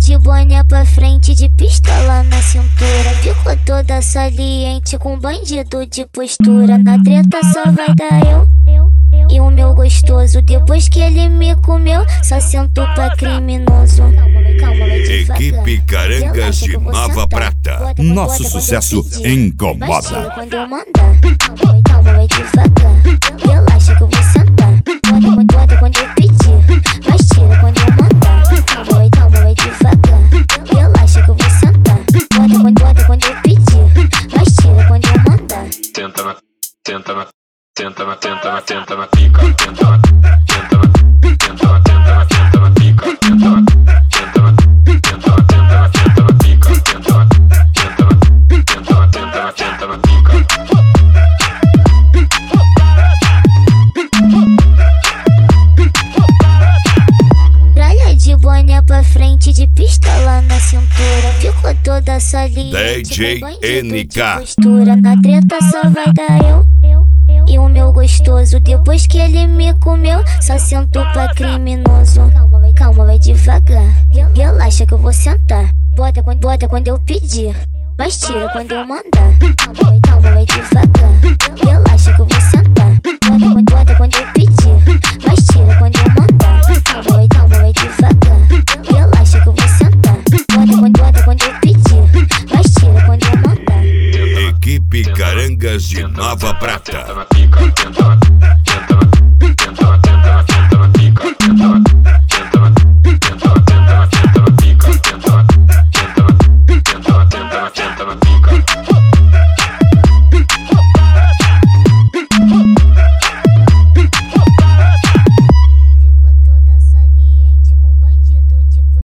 de boné pra frente, de pistola na cintura. Ficou toda saliente com bandido de postura. Na treta só vai dar eu e o meu gostoso. Depois que ele me comeu, só sento pra criminoso. Calma, vai devagar. Equipe Carangas de Nova Prata. Nosso sucesso incomoda. Quando eu mandar, calma, vai devagar. Relaxa que eu vou sentar. Bota quando eu pedir, mas tira quando eu mandar. Calma, vai devagar. Relaxa que eu vou sentar. Bota quando eu pedir, mas tira quando eu mandar. Tenta na pica, tenta na pica, Tralha de boné pra frente, de pistola na cintura. Ficou toda saliente DJ com bandido NK. de postura. Na treta só vai dar eu e o meu gostoso. Depois que ele me comeu, só sento pra criminoso. Calma, vai devagar. Relaxa que eu vou sentar. Bota quando eu pedir, mas tira quando eu mandar. Calma, vai devagar. Relaxa que eu vou sentar. Bota quando eu pedir, mas tira quando eu mandar. Calma, vai devagar. Relaxa que eu vou sentar. Bota quando eu pedir, mas tira quando eu mandar. Equipe Carangas de Nova Prata.